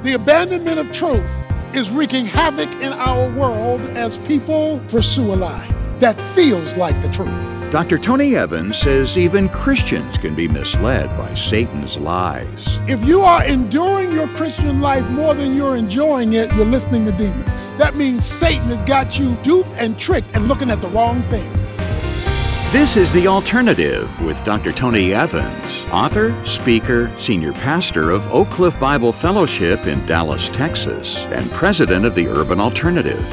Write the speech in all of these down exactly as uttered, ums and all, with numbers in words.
The abandonment of truth is wreaking havoc in our world as people pursue a lie that feels like the truth. Doctor Tony Evans says even Christians can be misled by Satan's lies. If you are enduring your Christian life more than you're enjoying it, you're listening to demons. That means Satan has got you duped and tricked and looking at the wrong thing. This is The Alternative with Doctor Tony Evans, author, speaker, senior pastor of Oak Cliff Bible Fellowship in Dallas, Texas, and president of the Urban Alternative.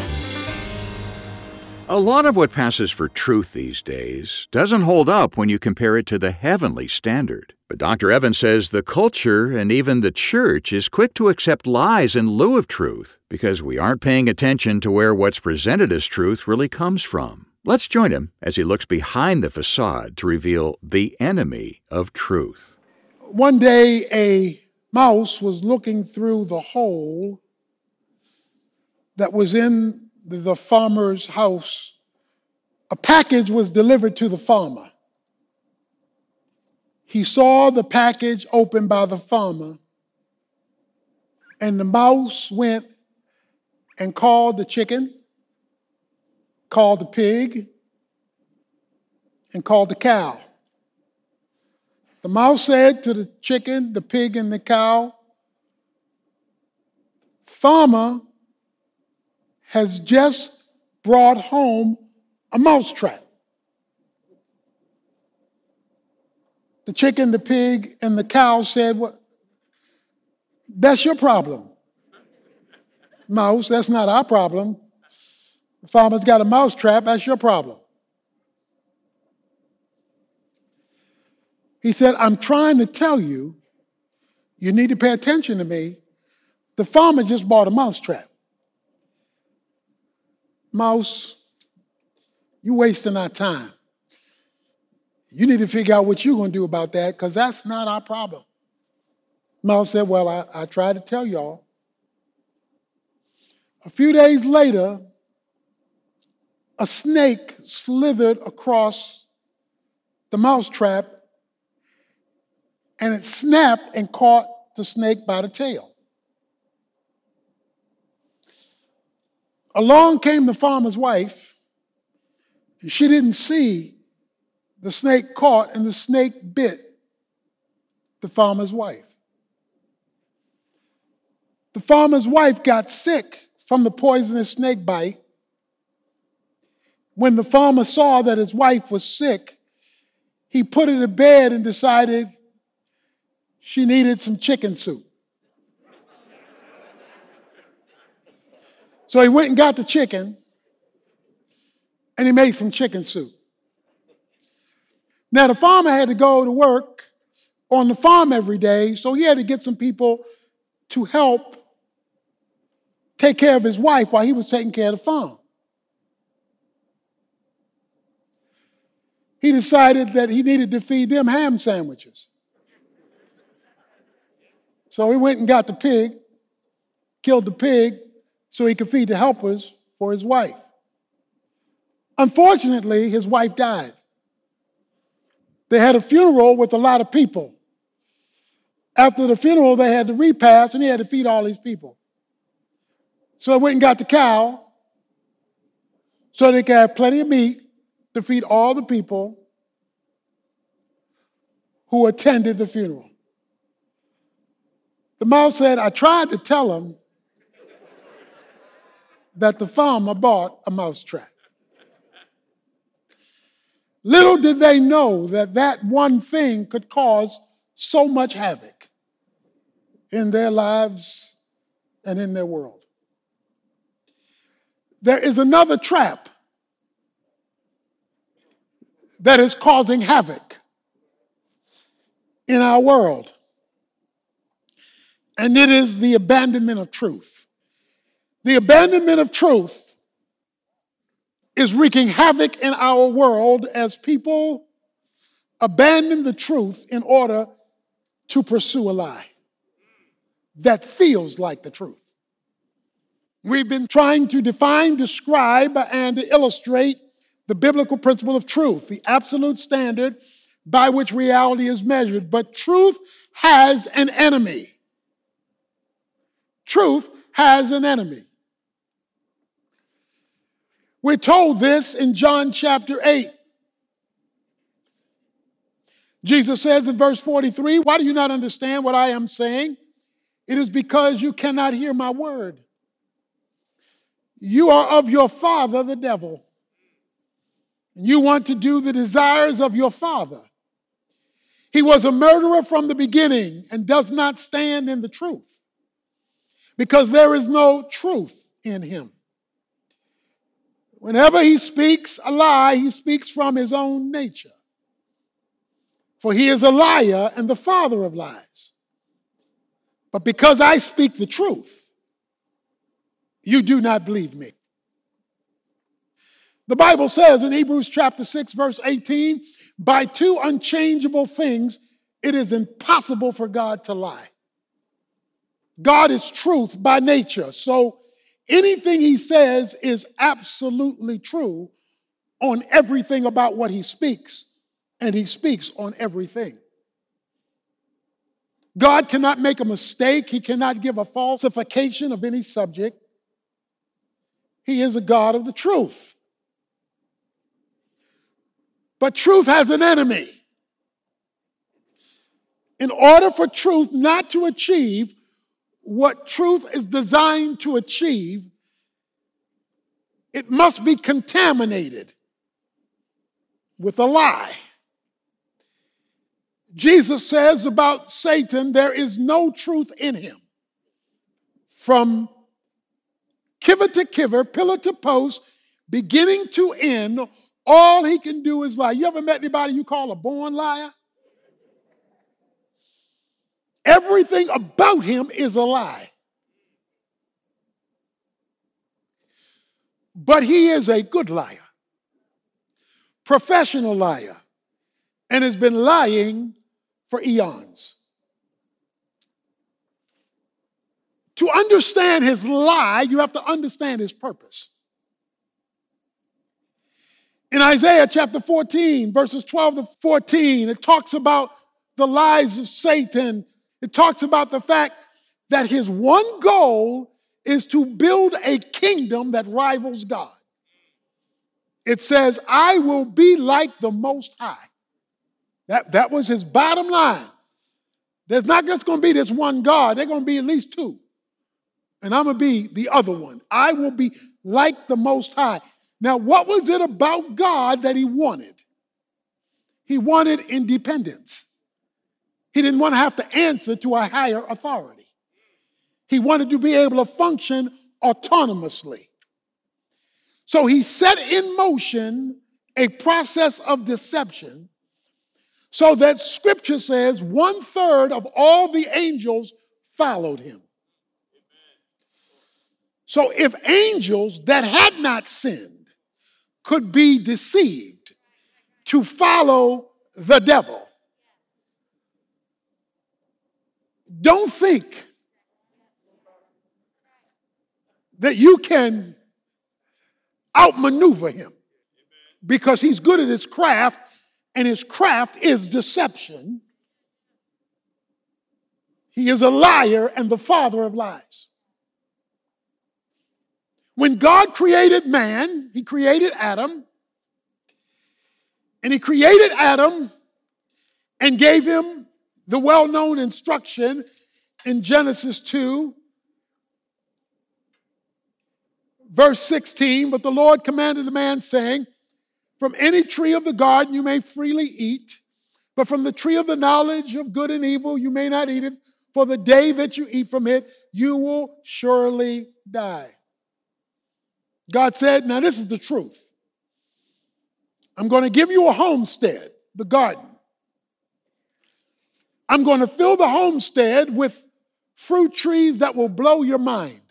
A lot of what passes for truth these days doesn't hold up when you compare it to the heavenly standard. But Doctor Evans says the culture and even the church is quick to accept lies in lieu of truth because we aren't paying attention to where what's presented as truth really comes from. Let's join him as he looks behind the facade to reveal the enemy of truth. One day, a mouse was looking through the hole that was in the farmer's house. A package was delivered to the farmer. He saw the package opened by the farmer, and the mouse went and called the chicken, called the pig, and called the cow. The mouse said to the chicken, the pig, and the cow, "Farmer has just brought home a mousetrap." The chicken, the pig, and the cow said, "Well, that's your problem, mouse. That's not our problem. The farmer's got a mousetrap. That's your problem." He said, "I'm trying to tell you, you need to pay attention to me. The farmer just bought a mousetrap. Mouse, you're wasting our time. You need to figure out what you're going to do about that because that's not our problem." Mouse said, "Well, I, I tried to tell y'all." A few days later, a snake slithered across the mousetrap and it snapped and caught the snake by the tail. Along came the farmer's wife, and she didn't see the snake caught, and the snake bit the farmer's wife. The farmer's wife got sick from the poisonous snake bite. When the farmer saw that his wife was sick, he put her to bed and decided she needed some chicken soup. So he went and got the chicken, and he made some chicken soup. Now, the farmer had to go to work on the farm every day, so he had to get some people to help take care of his wife while he was taking care of the farm. He decided that he needed to feed them ham sandwiches. So he went and got the pig, killed the pig, so he could feed the helpers for his wife. Unfortunately, his wife died. They had a funeral with a lot of people. After the funeral, they had the repast, and he had to feed all these people. So he went and got the cow so they could have plenty of meat to feed all the people who attended the funeral. The mouse said, "I tried to tell him that the farmer bought a mousetrap." Little did they know that that one thing could cause so much havoc in their lives and in their world. There is another trap that is causing havoc in our world, and it is the abandonment of truth. The abandonment of truth is wreaking havoc in our world as people abandon the truth in order to pursue a lie that feels like the truth. We've been trying to define, describe, and illustrate the biblical principle of truth, the absolute standard by which reality is measured. But truth has an enemy. Truth has an enemy. We're told this in John chapter eight. Jesus says in verse forty-three, why do you not understand what I am saying? It is because you cannot hear my word. You are of your father, the devil. You want to do the desires of your father. He was a murderer from the beginning and does not stand in the truth, because there is no truth in him. Whenever he speaks a lie, he speaks from his own nature. For he is a liar and the father of lies. But because I speak the truth, you do not believe me. The Bible says in Hebrews chapter six, verse eighteen, by two unchangeable things, it is impossible for God to lie. God is truth by nature, so anything he says is absolutely true on everything about what he speaks, and he speaks on everything. God cannot make a mistake. He cannot give a falsification of any subject. He is a God of the truth. But truth has an enemy. In order for truth not to achieve what truth is designed to achieve, it must be contaminated with a lie. Jesus says about Satan, there is no truth in him. From kiver to kiver, pillar to post, beginning to end, all he can do is lie. You ever met anybody you call a born liar? Everything about him is a lie. But he is a good liar, professional liar, and has been lying for eons. To understand his lie, you have to understand his purpose. In Isaiah chapter fourteen, verses twelve to fourteen, it talks about the lies of Satan. It talks about the fact that his one goal is to build a kingdom that rivals God. It says, I will be like the Most High. That, that was his bottom line. There's not just going to be this one God. There's going to be at least two. And I'm going to be the other one. I will be like the Most High. Now, what was it about God that he wanted? He wanted independence. He didn't want to have to answer to a higher authority. He wanted to be able to function autonomously. So he set in motion a process of deception so that Scripture says one third of all the angels followed him. So if angels that had not sinned could be deceived to follow the devil, don't think that you can outmaneuver him, because he's good at his craft, and his craft is deception. He is a liar and the father of lies. When God created man, he created Adam, and he created Adam and gave him the well-known instruction in Genesis two, verse sixteen, but the Lord commanded the man, saying, from any tree of the garden you may freely eat, but from the tree of the knowledge of good and evil you may not eat it, for the day that you eat from it, you will surely die. God said, now this is the truth. I'm going to give you a homestead, the garden. I'm going to fill the homestead with fruit trees that will blow your mind.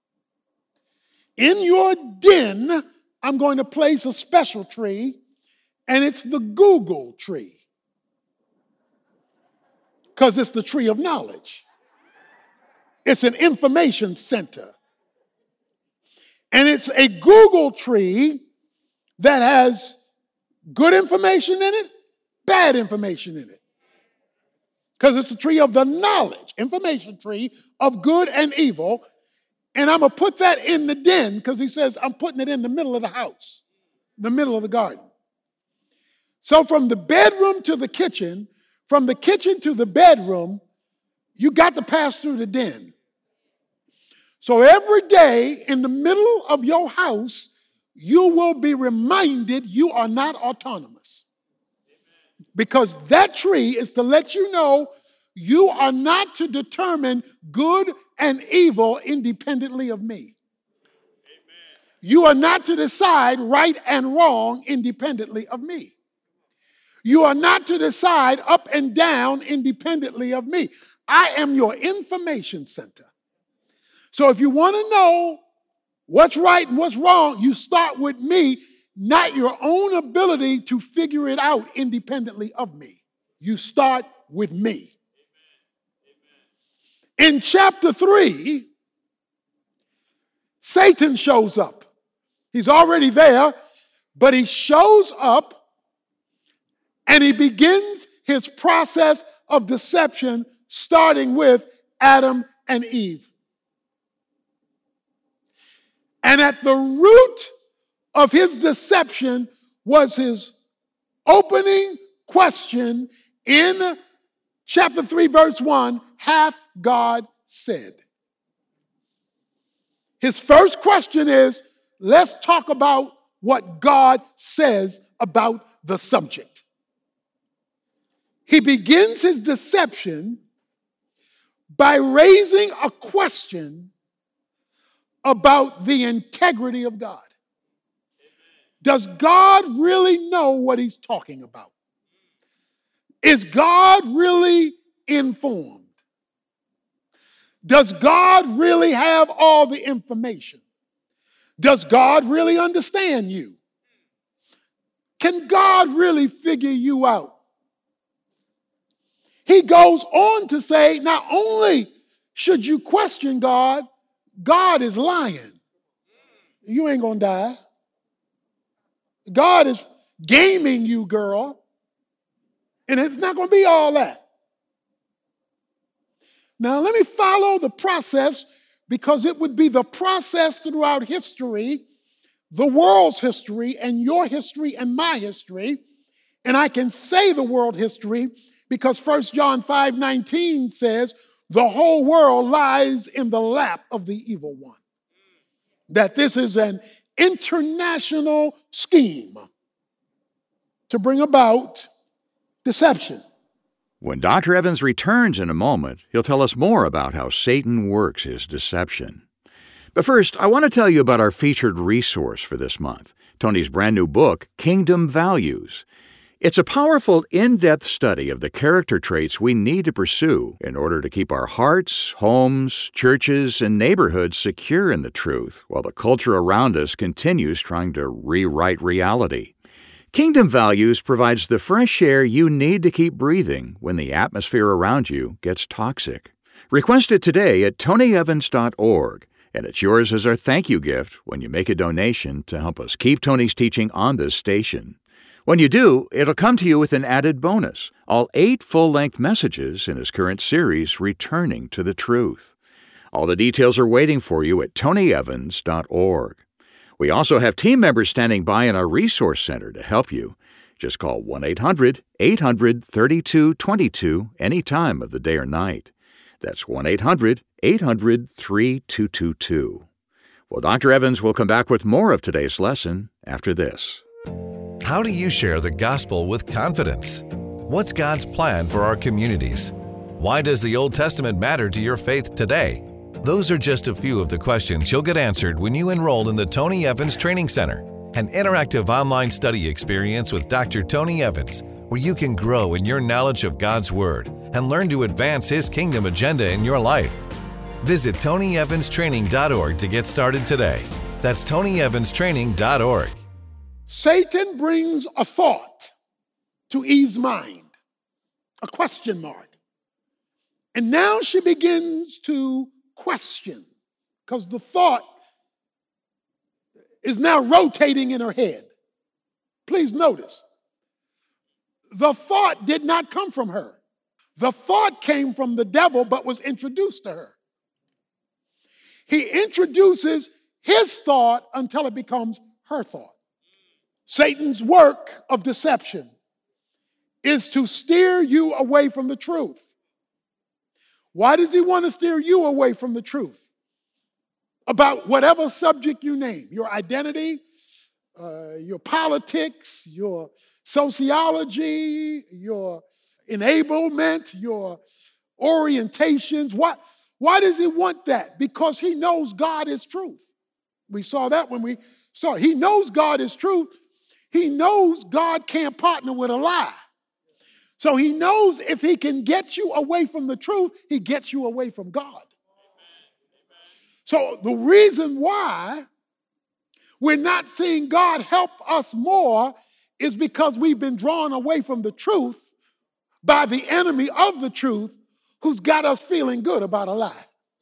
In your den, I'm going to place a special tree, and it's the Google tree, because it's the tree of knowledge. It's an information center. And it's a Google tree that has good information in it, bad information in it. because it's a tree of the knowledge, information tree of good and evil. And I'm going to put that in the den because he says I'm putting it in the middle of the house, the middle of the garden. So from the bedroom to the kitchen, from the kitchen to the bedroom, you got to pass through the den. So every day in the middle of your house, you will be reminded you are not autonomous. Because that tree is to let you know you are not to determine good and evil independently of me. You are not to decide right and wrong independently of me. You are not to decide up and down independently of me. I am your information center. So if you want to know what's right and what's wrong, you start with me, not your own ability to figure it out independently of me. You start with me. In chapter three, Satan shows up. He's already there, but he shows up and he begins his process of deception, starting with Adam and Eve. And at the root of his deception was his opening question in chapter three, verse one, hath God said? His first question is, let's talk about what God says about the subject. He begins his deception by raising a question about the integrity of God. Does God really know what he's talking about? Is God really informed? Does God really have all the information? Does God really understand you? Can God really figure you out? He goes on to say, not only should you question God, God is lying. You ain't gonna die. God is gaming you, girl. And it's not gonna be all that. Now let me follow the process, because it would be the process throughout history, the world's history, and your history and my history. And I can say the world history because First John five nineteen says, the whole world lies in the lap of the evil one. That this is an international scheme to bring about deception. When Doctor Evans returns in a moment, he'll tell us more about how Satan works his deception. But first, I want to tell you about our featured resource for this month, Tony's brand new book, Kingdom Values. It's a powerful, in-depth study of the character traits we need to pursue in order to keep our hearts, homes, churches, and neighborhoods secure in the truth, while the culture around us continues trying to rewrite reality. Kingdom Values provides the fresh air you need to keep breathing when the atmosphere around you gets toxic. Request it today at tony evans dot org, and it's yours as our thank you gift when you make a donation to help us keep Tony's teaching on this station. When you do, it'll come to you with an added bonus, all eight full-length messages in his current series, Returning to the Truth. All the details are waiting for you at tony evans dot org. We also have team members standing by in our resource center to help you. Just call one eight hundred eight hundred thirty-two twenty-two any time of the day or night. That's one eight hundred eight hundred thirty-two twenty-two. Well, Doctor Evans will come back with more of today's lesson after this. How do you share the gospel with confidence? What's God's plan for our communities? Why does the Old Testament matter to your faith today? Those are just a few of the questions you'll get answered when you enroll in the Tony Evans Training Center, an interactive online study experience with Doctor Tony Evans, where you can grow in your knowledge of God's Word and learn to advance His kingdom agenda in your life. Visit tony evans training dot org to get started today. That's tony evans training dot org. Satan brings a thought to Eve's mind, a question mark. And now she begins to question, because the thought is now rotating in her head. Please notice, the thought did not come from her. The thought came from the devil but was introduced to her. He introduces his thought until it becomes her thought. Satan's work of deception is to steer you away from the truth. Why does he want to steer you away from the truth? About whatever subject you name, your identity, uh, your politics, your sociology, your enablement, your orientations. What, why does he want that? Because he knows God is truth. We saw that when we saw it. He knows God is truth. He knows God can't partner with a lie. So he knows if he can get you away from the truth, he gets you away from God. So the reason why we're not seeing God help us more is because we've been drawn away from the truth by the enemy of the truth who's got us feeling good about a lie.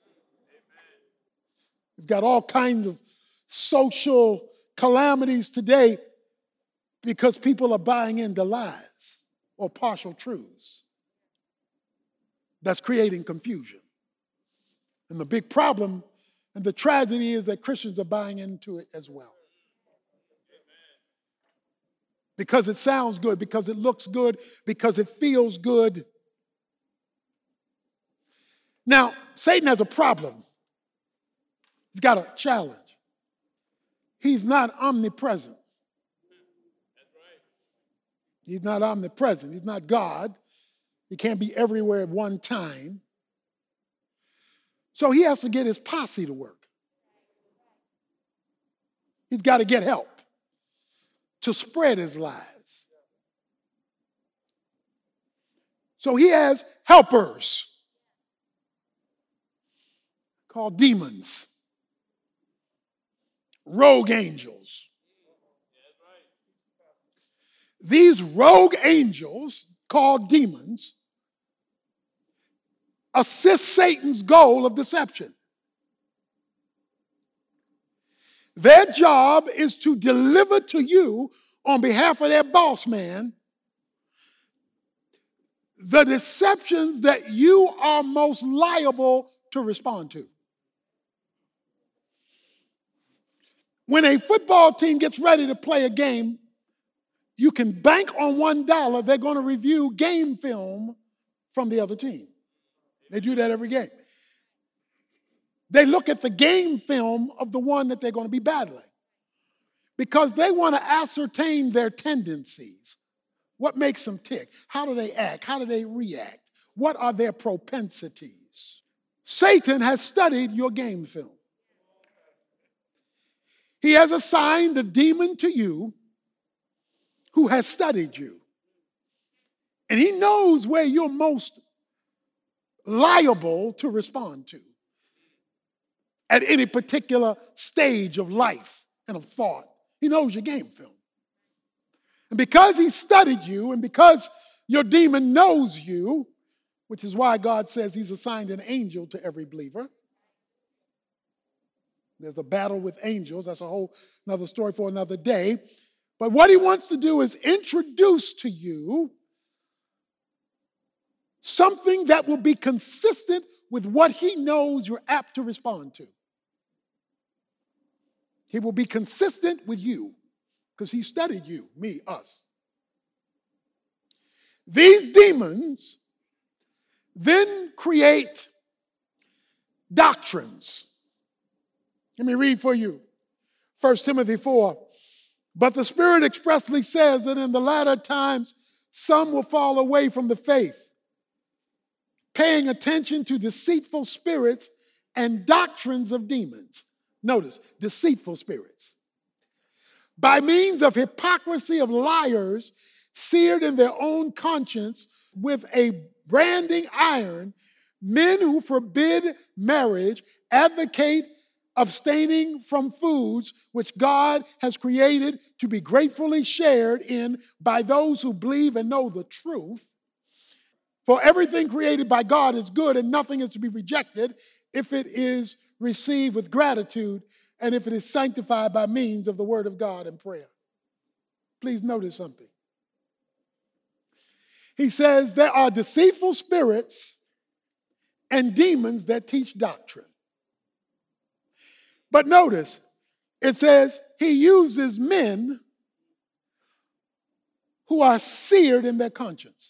We've got all kinds of social calamities today because people are buying into lies or partial truths. That's creating confusion. And the big problem and the tragedy is that Christians are buying into it as well. Because it sounds good, because it looks good, because it feels good. Now, Satan has a problem. He's got a challenge. He's not omnipresent. He's not omnipresent. He's not God. He can't be everywhere at one time. So he has to get his posse to work. He's got to get help to spread his lies. So he has helpers called demons, rogue angels. These rogue angels, called demons, assist Satan's goal of deception. Their job is to deliver to you, on behalf of their boss man, the deceptions that you are most liable to respond to. When a football team gets ready to play a game, you can bank on one dollar they're going to review game film from the other team. They do that every game. They look at the game film of the one that they're going to be battling because they want to ascertain their tendencies. What makes them tick? How do they act? How do they react? What are their propensities? Satan has studied your game film. He has assigned a demon to you who has studied you. And he knows where you're most liable to respond to at any particular stage of life and of thought. He knows your game film. And because he studied you and because your demon knows you, which is why God says he's assigned an angel to every believer. There's a battle with angels. That's a whole another story for another day. But what he wants to do is introduce to you something that will be consistent with what he knows you're apt to respond to. He will be consistent with you because he studied you, me, us. These demons then create doctrines. Let me read for you. First Timothy four. But the Spirit expressly says that in the latter times, some will fall away from the faith, paying attention to deceitful spirits and doctrines of demons. Notice, deceitful spirits. By means of hypocrisy of liars, seared in their own conscience with a branding iron, men who forbid marriage advocate abstaining from foods which God has created to be gratefully shared in by those who believe and know the truth. For everything created by God is good, and nothing is to be rejected if it is received with gratitude and if it is sanctified by means of the word of God and prayer. Please notice something. He says there are deceitful spirits and demons that teach doctrine. But notice, it says he uses men who are seared in their conscience.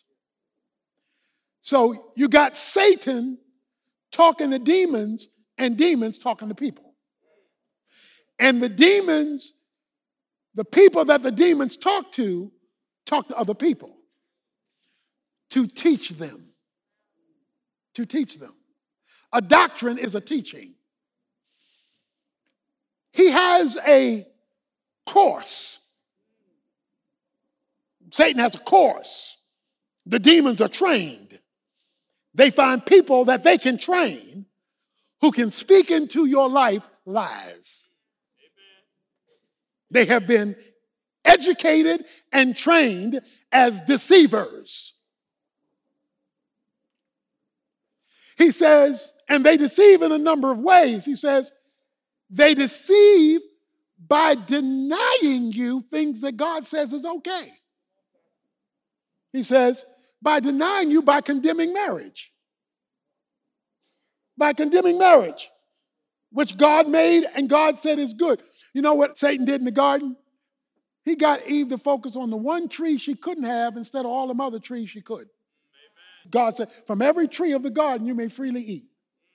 So you got Satan talking to demons and demons talking to people. And the demons, the people that the demons talk to, talk to other people to teach them. To teach them. A doctrine is a teaching. He has a course. Satan has a course. The demons are trained. They find people that they can train who can speak into your life lies. They have been educated and trained as deceivers. He says, and they deceive in a number of ways. He says, they deceive by denying you things that God says is okay. He says, by denying you, by condemning marriage. By condemning marriage, which God made and God said is good. You know what Satan did in the garden? He got Eve to focus on the one tree she couldn't have instead of all them other trees she could. Amen. God said, from every tree of the garden you may freely eat.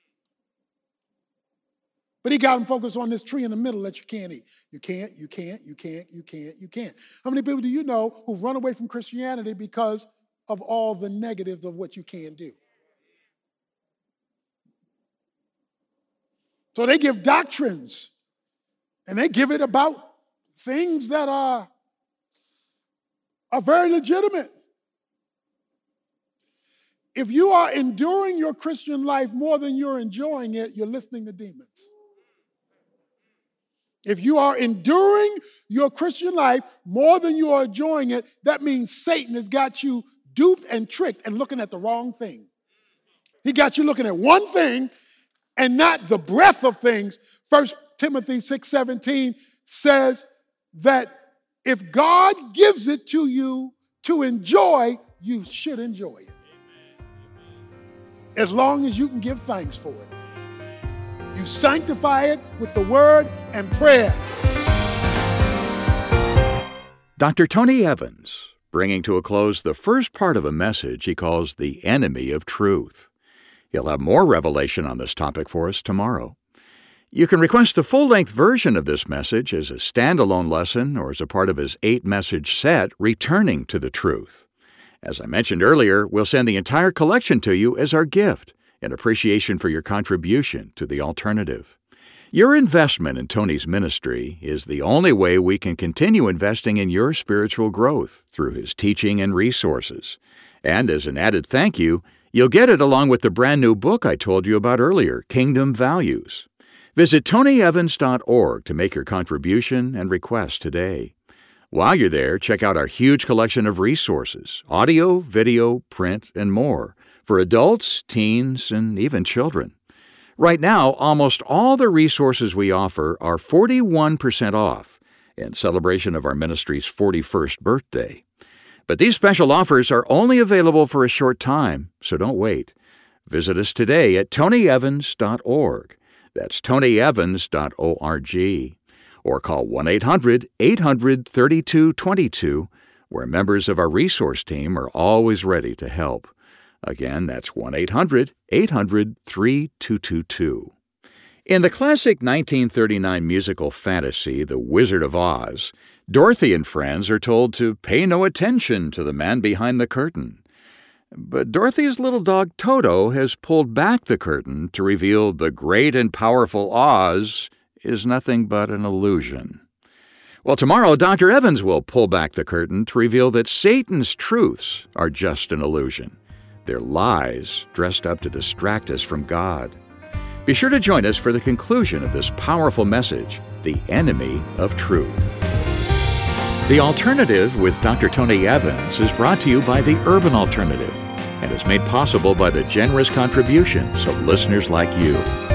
But he got him focused on this tree in the middle that you can't eat. You can't, you can't, you can't, you can't, you can't. How many people do you know who've run away from Christianity because of all the negatives of what you can do? So they give doctrines, and they give it about things that are, are very legitimate. If you are enduring your Christian life more than you're enjoying it, you're listening to demons. If you are enduring your Christian life more than you are enjoying it, that means Satan has got you duped and tricked and looking at the wrong thing. He got you looking at one thing and not the breadth of things. First Timothy six seventeen says that if God gives it to you to enjoy, you should enjoy it. As long as you can give thanks for it. You sanctify it with the word and prayer. Doctor Tony Evans, bringing to a close the first part of a message he calls the enemy of truth. He'll have more revelation on this topic for us tomorrow. You can request the full-length version of this message as a standalone lesson or as a part of his eight-message set, Returning to the Truth. As I mentioned earlier, we'll send the entire collection to you as our gift in appreciation for your contribution to the alternative. Your investment in Tony's ministry is the only way we can continue investing in your spiritual growth through his teaching and resources. And as an added thank you, you'll get it along with the brand new book I told you about earlier, Kingdom Values. Visit tony evans dot org to make your contribution and request today. While you're there, check out our huge collection of resources, audio, video, print, and more, for adults, teens, and even children. Right now, almost all the resources we offer are forty-one percent off in celebration of our ministry's forty-first birthday. But these special offers are only available for a short time, so don't wait. Visit us today at tony evans dot org. That's tony evans dot org. Or call one eight hundred eight hundred thirty-two twenty-two, where members of our resource team are always ready to help. Again, that's one eight hundred eight hundred thirty-two twenty-two. In the classic nineteen thirty-nine musical fantasy, The Wizard of Oz, Dorothy and friends are told to pay no attention to the man behind the curtain. But Dorothy's little dog Toto has pulled back the curtain to reveal the great and powerful Oz is nothing but an illusion. Well, tomorrow, Doctor Evans will pull back the curtain to reveal that Satan's truths are just an illusion. They're lies dressed up to distract us from God. Be sure to join us for the conclusion of this powerful message, The Enemy of Truth. The Alternative with Doctor Tony Evans is brought to you by the Urban Alternative and is made possible by the generous contributions of listeners like you.